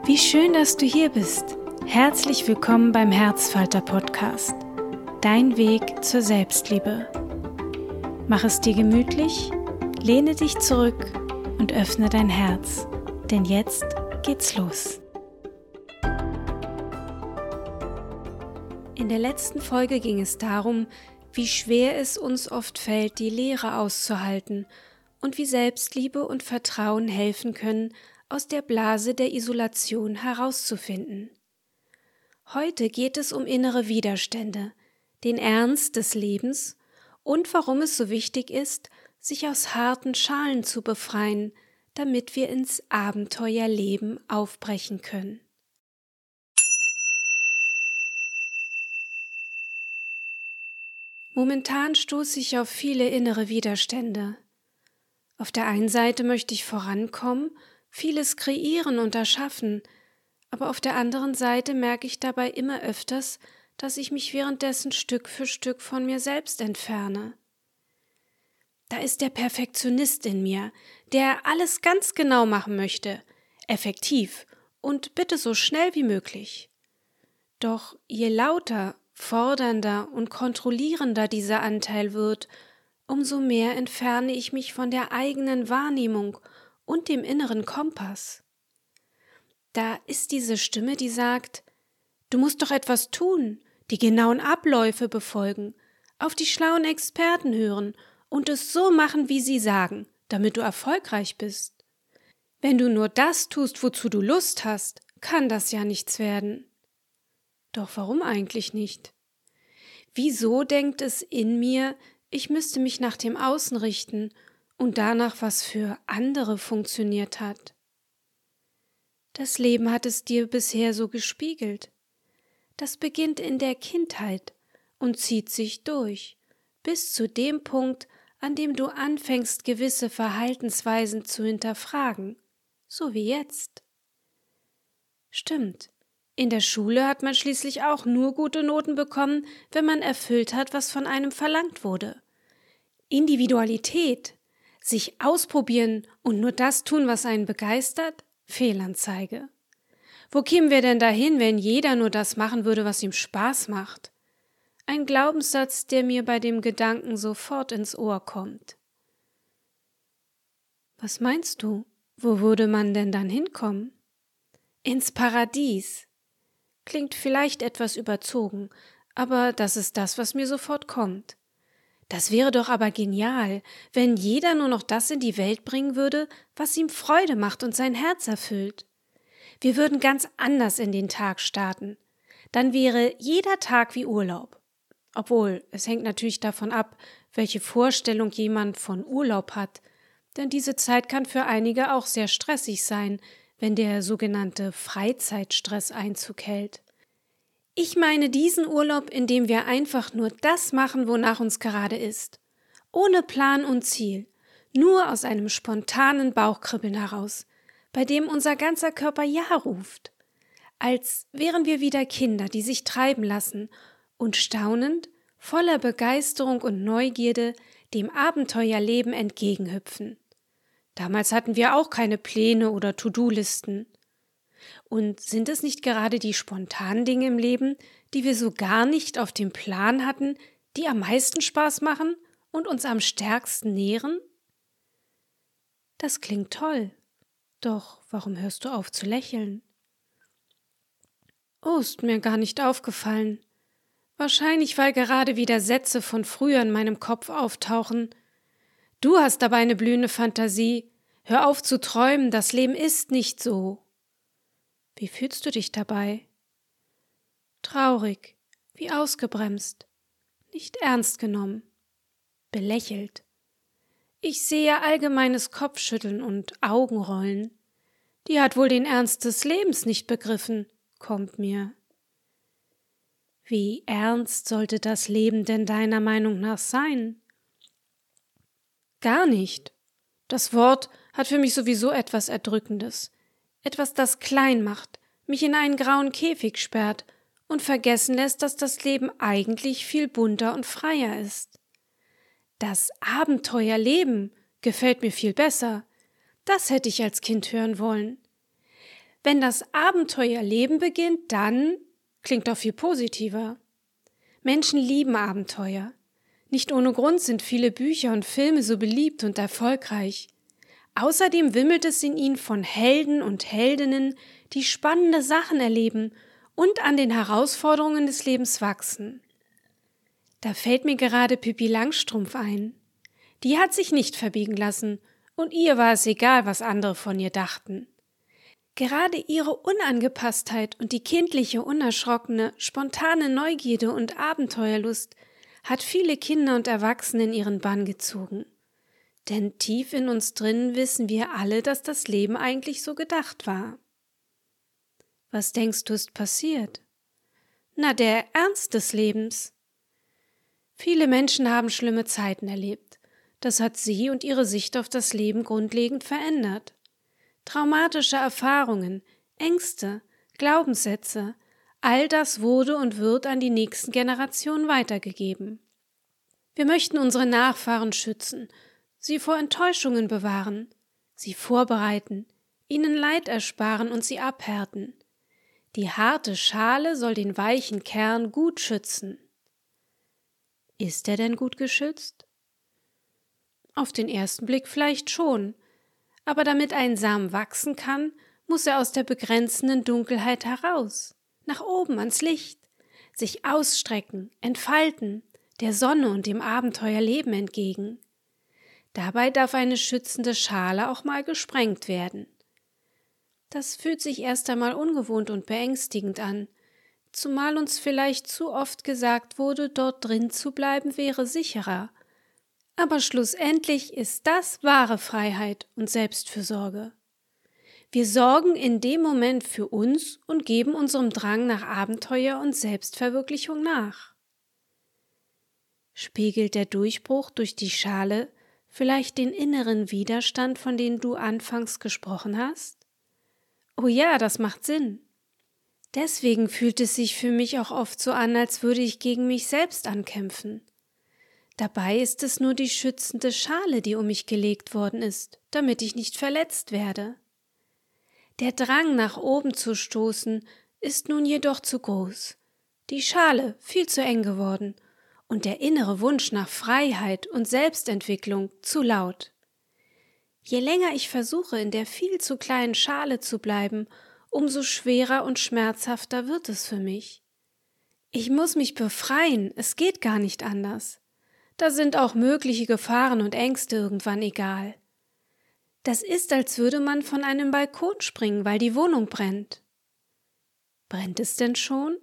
Wie schön, dass du hier bist. Herzlich willkommen beim Herzfalter-Podcast. Dein Weg zur Selbstliebe. Mach es dir gemütlich, lehne dich zurück und öffne dein Herz. Denn jetzt geht's los. In der letzten Folge ging es darum, wie schwer es uns oft fällt, die Leere auszuhalten und wie Selbstliebe und Vertrauen helfen können, aus der Blase der Isolation herauszufinden. Heute geht es um innere Widerstände, den Ernst des Lebens und warum es so wichtig ist, sich aus harten Schalen zu befreien, damit wir ins Abenteuerleben aufbrechen können. Momentan stoße ich auf viele innere Widerstände. Auf der einen Seite möchte ich vorankommen, vieles kreieren und erschaffen, aber auf der anderen Seite merke ich dabei immer öfters, dass ich mich währenddessen Stück für Stück von mir selbst entferne. Da ist der Perfektionist in mir, der alles ganz genau machen möchte, effektiv und bitte so schnell wie möglich. Doch je lauter, fordernder und kontrollierender dieser Anteil wird, umso mehr entferne ich mich von der eigenen Wahrnehmung und dem inneren Kompass. Da ist diese Stimme, die sagt, du musst doch etwas tun, die genauen Abläufe befolgen, auf die schlauen Experten hören und es so machen, wie sie sagen, damit du erfolgreich bist. Wenn du nur das tust, wozu du Lust hast, kann das ja nichts werden. Doch warum eigentlich nicht? Wieso denkt es in mir, ich müsste mich nach dem Außen richten und danach, was für andere funktioniert hat? Das Leben hat es dir bisher so gespiegelt. Das beginnt in der Kindheit und zieht sich durch, bis zu dem Punkt, an dem du anfängst, gewisse Verhaltensweisen zu hinterfragen, so wie jetzt. Stimmt, in der Schule hat man schließlich auch nur gute Noten bekommen, wenn man erfüllt hat, was von einem verlangt wurde. Individualität, sich ausprobieren und nur das tun, was einen begeistert? Fehlanzeige. Wo kämen wir denn dahin, wenn jeder nur das machen würde, was ihm Spaß macht? Ein Glaubenssatz, der mir bei dem Gedanken sofort ins Ohr kommt. Was meinst du? Wo würde man denn dann hinkommen? Ins Paradies. Klingt vielleicht etwas überzogen, aber das ist das, was mir sofort kommt. Das wäre doch aber genial, wenn jeder nur noch das in die Welt bringen würde, was ihm Freude macht und sein Herz erfüllt. Wir würden ganz anders in den Tag starten. Dann wäre jeder Tag wie Urlaub. Obwohl, es hängt natürlich davon ab, welche Vorstellung jemand von Urlaub hat, denn diese Zeit kann für einige auch sehr stressig sein, wenn der sogenannte Freizeitstress Einzug hält. Ich meine diesen Urlaub, in dem wir einfach nur das machen, wonach uns gerade ist. Ohne Plan und Ziel. Nur aus einem spontanen Bauchkribbeln heraus, bei dem unser ganzer Körper Ja ruft. Als wären wir wieder Kinder, die sich treiben lassen und staunend, voller Begeisterung und Neugierde dem Abenteuerleben entgegenhüpfen. Damals hatten wir auch keine Pläne oder To-Do-Listen. Und sind es nicht gerade die spontanen Dinge im Leben, die wir so gar nicht auf dem Plan hatten, die am meisten Spaß machen und uns am stärksten nähren? Das klingt toll. Doch warum hörst du auf zu lächeln? Oh, ist mir gar nicht aufgefallen. Wahrscheinlich, weil gerade wieder Sätze von früher in meinem Kopf auftauchen. Du hast aber eine blühende Fantasie. Hör auf zu träumen, das Leben ist nicht so. Wie fühlst du dich dabei? Traurig, wie ausgebremst, nicht ernst genommen, belächelt. Ich sehe allgemeines Kopfschütteln und Augenrollen. Die hat wohl den Ernst des Lebens nicht begriffen, kommt mir. Wie ernst sollte das Leben denn deiner Meinung nach sein? Gar nicht. Das Wort hat für mich sowieso etwas Erdrückendes. Etwas, das klein macht, mich in einen grauen Käfig sperrt und vergessen lässt, dass das Leben eigentlich viel bunter und freier ist. Das Abenteuerleben gefällt mir viel besser. Das hätte ich als Kind hören wollen. Wenn das Abenteuerleben beginnt, dann klingt doch viel positiver. Menschen lieben Abenteuer. Nicht ohne Grund sind viele Bücher und Filme so beliebt und erfolgreich. Außerdem wimmelt es in ihnen von Helden und Heldinnen, die spannende Sachen erleben und an den Herausforderungen des Lebens wachsen. Da fällt mir gerade Pippi Langstrumpf ein. Die hat sich nicht verbiegen lassen und ihr war es egal, was andere von ihr dachten. Gerade ihre Unangepasstheit und die kindliche, unerschrockene, spontane Neugierde und Abenteuerlust hat viele Kinder und Erwachsene in ihren Bann gezogen. Denn tief in uns drinnen wissen wir alle, dass das Leben eigentlich so gedacht war. Was denkst du, ist passiert? Na, der Ernst des Lebens. Viele Menschen haben schlimme Zeiten erlebt. Das hat sie und ihre Sicht auf das Leben grundlegend verändert. Traumatische Erfahrungen, Ängste, Glaubenssätze, all das wurde und wird an die nächsten Generationen weitergegeben. Wir möchten unsere Nachfahren schützen, sie vor Enttäuschungen bewahren, sie vorbereiten, ihnen Leid ersparen und sie abhärten. Die harte Schale soll den weichen Kern gut schützen. Ist er denn gut geschützt? Auf den ersten Blick vielleicht schon, aber damit ein Samen wachsen kann, muss er aus der begrenzenden Dunkelheit heraus, nach oben ans Licht, sich ausstrecken, entfalten, der Sonne und dem Abenteuerleben entgegen. Dabei darf eine schützende Schale auch mal gesprengt werden. Das fühlt sich erst einmal ungewohnt und beängstigend an, zumal uns vielleicht zu oft gesagt wurde, dort drin zu bleiben wäre sicherer. Aber schlussendlich ist das wahre Freiheit und Selbstfürsorge. Wir sorgen in dem Moment für uns und geben unserem Drang nach Abenteuer und Selbstverwirklichung nach. Spiegelt der Durchbruch durch die Schale vielleicht den inneren Widerstand, von dem du anfangs gesprochen hast? Oh ja, das macht Sinn. Deswegen fühlt es sich für mich auch oft so an, als würde ich gegen mich selbst ankämpfen. Dabei ist es nur die schützende Schale, die um mich gelegt worden ist, damit ich nicht verletzt werde. Der Drang, nach oben zu stoßen, ist nun jedoch zu groß, die Schale viel zu eng geworden und der innere Wunsch nach Freiheit und Selbstentwicklung zu laut. Je länger ich versuche, in der viel zu kleinen Schale zu bleiben, umso schwerer und schmerzhafter wird es für mich. Ich muss mich befreien, es geht gar nicht anders. Da sind auch mögliche Gefahren und Ängste irgendwann egal. Das ist, als würde man von einem Balkon springen, weil die Wohnung brennt. Brennt es denn schon?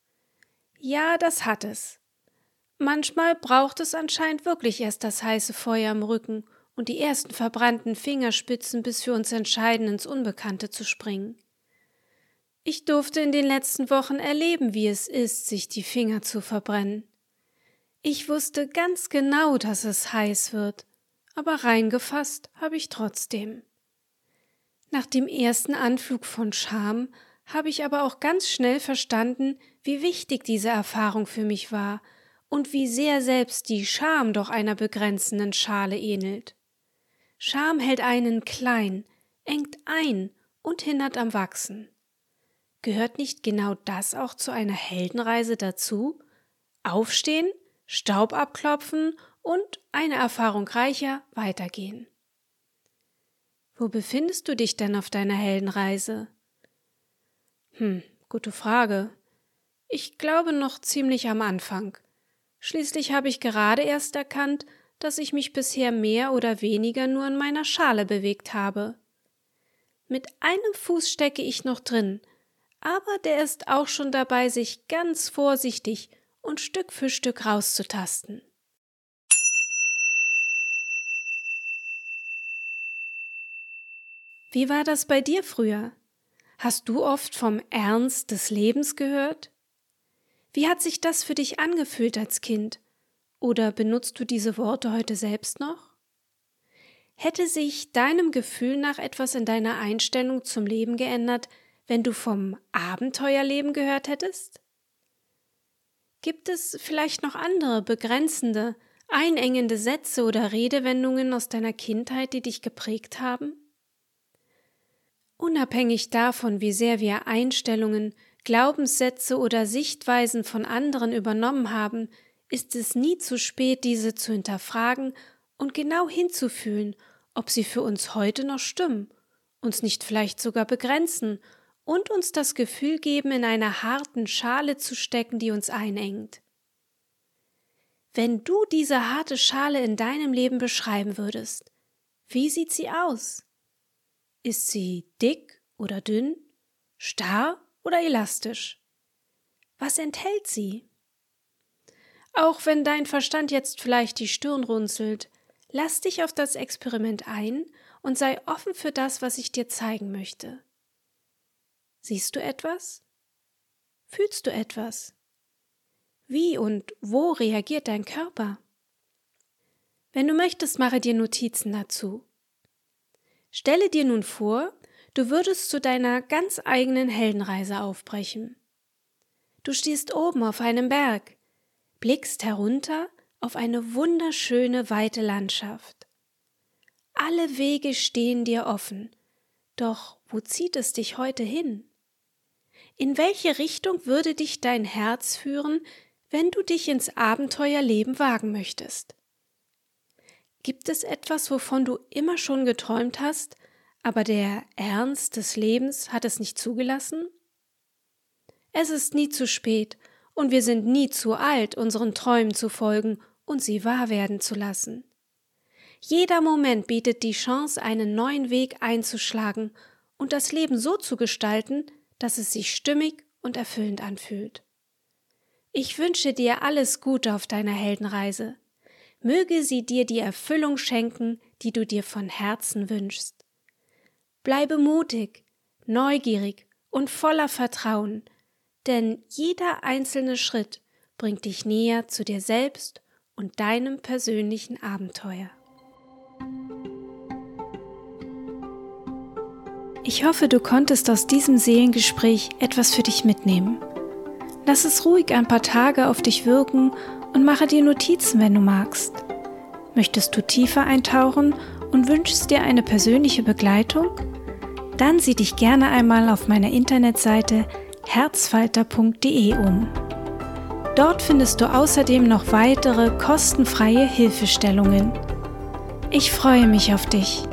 Ja, das hat es. Manchmal braucht es anscheinend wirklich erst das heiße Feuer im Rücken und die ersten verbrannten Fingerspitzen, bis wir uns entscheiden, ins Unbekannte zu springen. Ich durfte in den letzten Wochen erleben, wie es ist, sich die Finger zu verbrennen. Ich wusste ganz genau, dass es heiß wird, aber reingefasst habe ich trotzdem. Nach dem ersten Anflug von Scham habe ich aber auch ganz schnell verstanden, wie wichtig diese Erfahrung für mich war und wie sehr selbst die Scham doch einer begrenzenden Schale ähnelt. Scham hält einen klein, engt ein und hindert am Wachsen. Gehört nicht genau das auch zu einer Heldenreise dazu? Aufstehen, Staub abklopfen und eine Erfahrung reicher weitergehen. Wo befindest du dich denn auf deiner Heldenreise? Gute Frage. Ich glaube noch ziemlich am Anfang. Schließlich habe ich gerade erst erkannt, dass ich mich bisher mehr oder weniger nur in meiner Schale bewegt habe. Mit einem Fuß stecke ich noch drin, aber der ist auch schon dabei, sich ganz vorsichtig und Stück für Stück rauszutasten. Wie war das bei dir früher? Hast du oft vom Ernst des Lebens gehört? Wie hat sich das für dich angefühlt als Kind? Oder benutzt du diese Worte heute selbst noch? Hätte sich deinem Gefühl nach etwas in deiner Einstellung zum Leben geändert, wenn du vom Abenteuerleben gehört hättest? Gibt es vielleicht noch andere begrenzende, einengende Sätze oder Redewendungen aus deiner Kindheit, die dich geprägt haben? Unabhängig davon, wie sehr wir Einstellungen, Glaubenssätze oder Sichtweisen von anderen übernommen haben, ist es nie zu spät, diese zu hinterfragen und genau hinzufühlen, ob sie für uns heute noch stimmen, uns nicht vielleicht sogar begrenzen und uns das Gefühl geben, in einer harten Schale zu stecken, die uns einengt. Wenn du diese harte Schale in deinem Leben beschreiben würdest, wie sieht sie aus? Ist sie dick oder dünn, starr oder elastisch? Was enthält sie? Auch wenn dein Verstand jetzt vielleicht die Stirn runzelt, lass dich auf das Experiment ein und sei offen für das, was ich dir zeigen möchte. Siehst du etwas? Fühlst du etwas? Wie und wo reagiert dein Körper? Wenn du möchtest, mache dir Notizen dazu. Stelle dir nun vor, du würdest zu deiner ganz eigenen Heldenreise aufbrechen. Du stehst oben auf einem Berg, blickst herunter auf eine wunderschöne, weite Landschaft. Alle Wege stehen dir offen, doch wo zieht es dich heute hin? In welche Richtung würde dich dein Herz führen, wenn du dich ins Abenteuerleben wagen möchtest? Gibt es etwas, wovon du immer schon geträumt hast, aber der Ernst des Lebens hat es nicht zugelassen? Es ist nie zu spät und wir sind nie zu alt, unseren Träumen zu folgen und sie wahr werden zu lassen. Jeder Moment bietet die Chance, einen neuen Weg einzuschlagen und das Leben so zu gestalten, dass es sich stimmig und erfüllend anfühlt. Ich wünsche dir alles Gute auf deiner Heldenreise. Möge sie dir die Erfüllung schenken, die du dir von Herzen wünschst. Bleibe mutig, neugierig und voller Vertrauen, denn jeder einzelne Schritt bringt dich näher zu dir selbst und deinem persönlichen Abenteuer. Ich hoffe, du konntest aus diesem Seelengespräch etwas für dich mitnehmen. Lass es ruhig ein paar Tage auf dich wirken und mache dir Notizen, wenn du magst. Möchtest du tiefer eintauchen und wünschst dir eine persönliche Begleitung? Dann sieh dich gerne einmal auf meiner Internetseite herzfalter.de um. Dort findest du außerdem noch weitere kostenfreie Hilfestellungen. Ich freue mich auf dich.